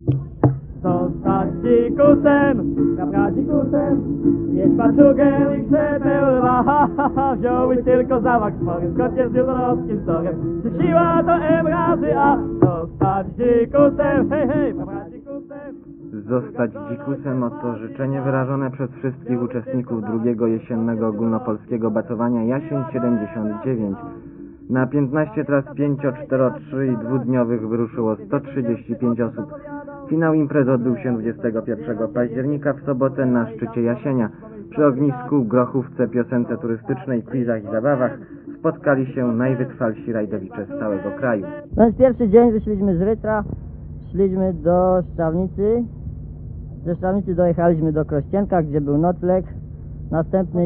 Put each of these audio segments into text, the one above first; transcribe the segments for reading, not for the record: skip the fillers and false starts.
Zostać dzikusem, kapra dzikusem, mieć paczugę i krzepeł lwa, ha, ha, ha, wziąłeś tylko zamach spory, zgodnie z jutrowskim wzorem, czy siła to M razy A, zostać dzikusem, hej, hej, kapra dzikusem. Zostać dzikusem, oto życzenie wyrażone przez wszystkich uczestników drugiego jesiennego ogólnopolskiego bacowania Jasień 79. Na 15 tras 5, 4, 3 i dwudniowych wyruszyło 135 osób. Finał imprezy odbył się 21 października w sobotę na szczycie Jasienia. Przy ognisku, grochówce, piosence turystycznej, quizach i zabawach spotkali się najwytrwalsi rajdowicze z całego kraju. No jest pierwszy dzień, wyszliśmy z Rytra, szliśmy do Szczawnicy. Ze Szczawnicy dojechaliśmy do Krościenka, gdzie był nocleg. Następny...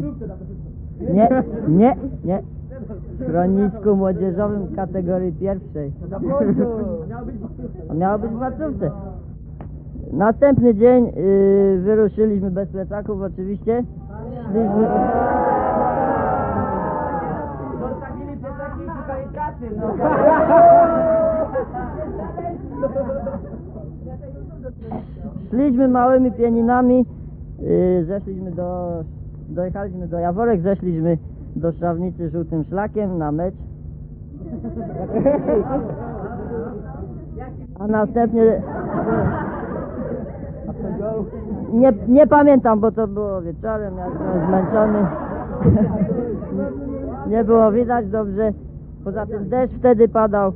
Nie. W schronisku młodzieżowym kategorii pierwszej. Miało być w placówce. Następny dzień wyruszyliśmy bez plecaków oczywiście. Szliśmy... Zostawili plecaki i szukali pracy, no. Szliśmy małymi pieninami, dojechaliśmy do Jaworek, zeszliśmy do Szczawnicy żółtym szlakiem na mecz. A następnie... Nie pamiętam, bo to było wieczorem, ja byłem zmęczony. Nie było widać dobrze. Poza tym deszcz wtedy padał.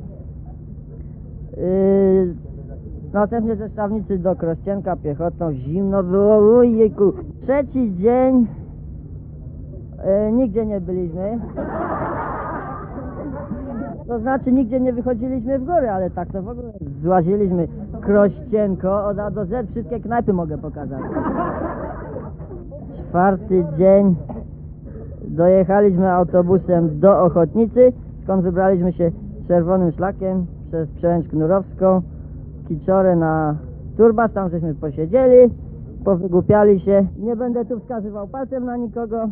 Następnie ze Szczawnicy do Krościenka piechotą, zimno było, ujejku. Trzeci dzień nigdzie nie byliśmy. To znaczy nigdzie nie wychodziliśmy w góry, ale tak to w ogóle złaziliśmy Krościenko od A do Z, wszystkie knajpy mogę pokazać. Czwarty dzień dojechaliśmy autobusem do Ochotnicy, skąd wybraliśmy się czerwonym szlakiem przez Przełęcz Knurowską, Kiczorę na Turbas, tam żeśmy posiedzieli, powygłupiali się. Nie będę tu wskazywał palcem na nikogo.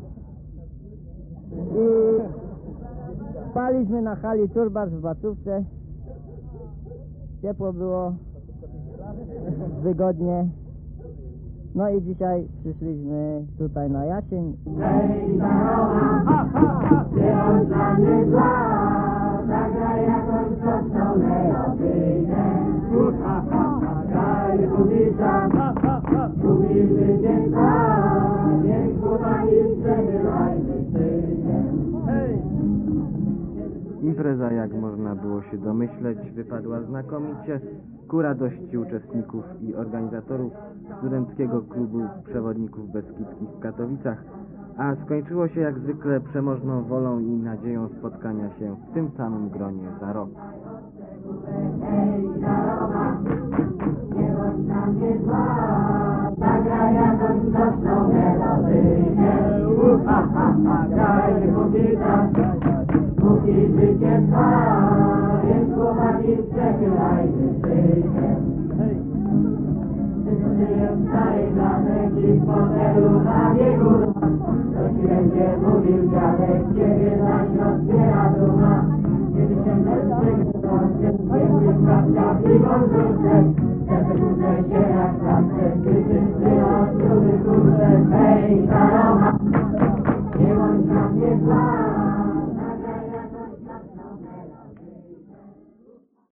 I spaliśmy na hali Turbas w Bacówce. Ciepło było, wygodnie. No i dzisiaj przyszliśmy tutaj na Jasień. Hej, zarola, śpiewasz dla mnie zła, zagraj jakąś prostą melodynę. Graj publiczna, mówi zwycięstwa, więc chłopaki przebierajmy szyję. Impreza, jak można było się domyśleć, wypadła znakomicie. Ku radości uczestników i organizatorów Studenckiego Klubu Przewodników Beskidzkich w Katowicach, a skończyło się jak zwykle przemożną wolą i nadzieją spotkania się w tym samym gronie za rok. Hej, zarola, nie bądź na mnie zła, zagraj jakąś prostą melodynę. Graj publiczna, póki życie trwa, więc chłopaki przechylajmy szyję. Żyję w starej blasek i w fotelu na biegu. To ci będzie mówił dziadek, ciebie zaś rozbiera duma. Kiedy się mężczyzn pięknych kapciach i wąsówce, budzę się jak zawsze, gdy ty przyjął trudy kurczę. Hej, Karoma!